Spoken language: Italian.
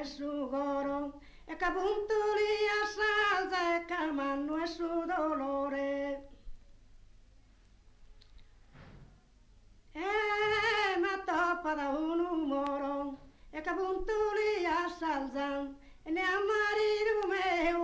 su goro, e capuntuli a salza e calmando e su dolore. Ma toppa da un umoro, e capuntuli a salza, e ne a marito me